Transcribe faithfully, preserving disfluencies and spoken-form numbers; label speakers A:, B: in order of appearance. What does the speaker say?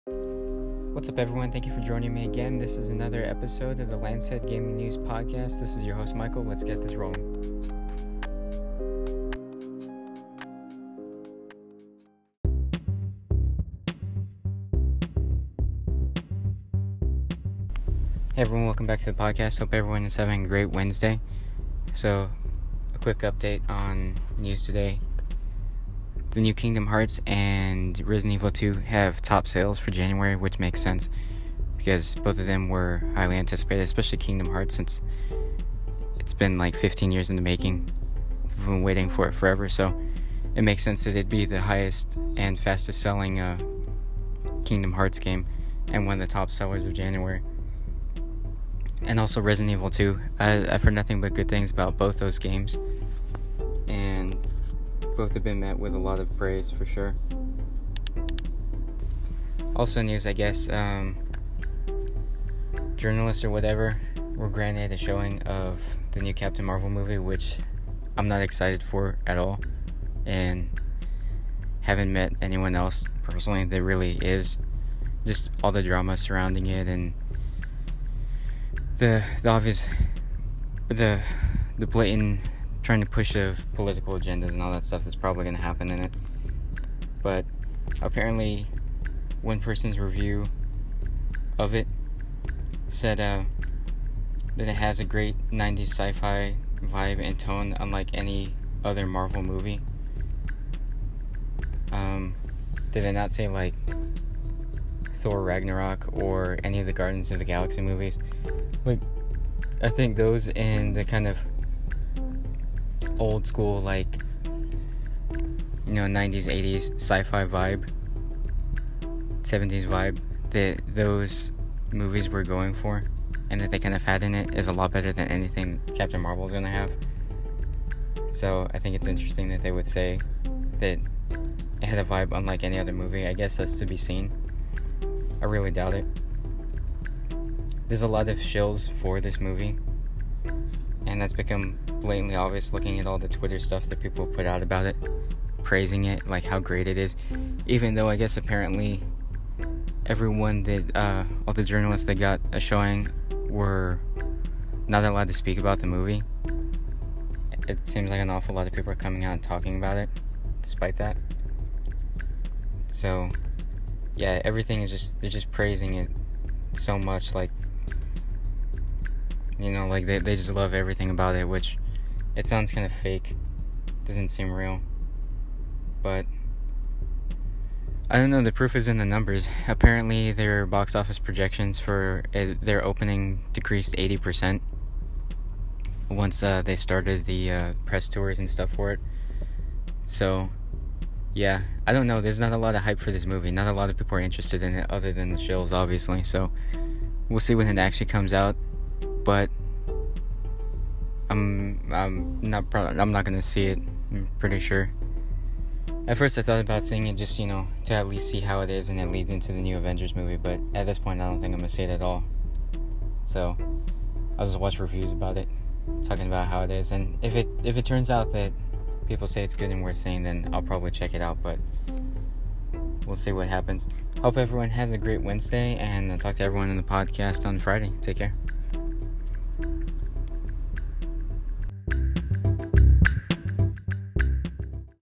A: What's up, everyone? Thank you for joining me again. This is another episode of the Lancet Gaming News Podcast. This is your host, Michael. Let's get this rolling. Hey, everyone. Welcome back to the podcast. Hope everyone is having a great Wednesday. So, a quick update on news today. The new Kingdom Hearts and Resident Evil two have top sales for January, which makes sense because both of them were highly anticipated, especially Kingdom Hearts, since it's been like fifteen years in the making. We've been waiting for it forever, so it makes sense that it'd be the highest and fastest selling uh, Kingdom Hearts game and one of the top sellers of January. And also Resident Evil two. I, I've heard nothing but good things about both those games, and both have been met with a lot of praise for sure. Also news, I guess, um, journalists or whatever were granted a showing of the new Captain Marvel movie, which I'm not excited for at all, and haven't met anyone else personally that really is. Just all the drama surrounding it and the the obvious, the the blatant trying to push of political agendas and all that stuff that's probably going to happen in it. But apparently one person's review of it said uh, that it has a great nineties sci-fi vibe and tone unlike any other Marvel movie. Um, did they not say like Thor Ragnarok or any of the Guardians of the Galaxy movies? Like, I think those and the kind of old school, like, you know, nineties, eighties sci-fi vibe, seventies vibe that those movies were going for and that they kind of had in it is a lot better than anything Captain Marvel is going to have. So I think it's interesting that they would say that it had a vibe unlike any other movie. I guess that's to be seen. I really doubt it. There's a lot of shills for this movie, and that's become blatantly obvious looking at all the Twitter stuff that people put out about it, praising it, like how great it is, even though I guess apparently everyone that, uh, all the journalists that got a showing were not allowed to speak about the movie. It seems like an awful lot of people are coming out and talking about it, despite that. So, yeah, everything is just, they're just praising it so much, like, you know, like, they, they just love everything about it, which, it sounds kind of fake, doesn't seem real, but, I don't know, the proof is in the numbers. Apparently, their box office projections for it, their opening decreased eighty percent once uh, they started the uh, press tours and stuff for it, so, yeah, I don't know, there's not a lot of hype for this movie, not a lot of people are interested in it other than the shills, obviously, so, we'll see when it actually comes out, but I'm I'm not pro- I'm not gonna see it. I'm pretty sure. At first, I thought about seeing it just, you know, to at least see how it is, and it leads into the new Avengers movie. But at this point, I don't think I'm gonna see it at all. So I'll just watch reviews about it, talking about how it is, and if it if it turns out that people say it's good and worth seeing, then I'll probably check it out. But we'll see what happens. Hope everyone has a great Wednesday, and I'll talk to everyone in the podcast on Friday. Take care.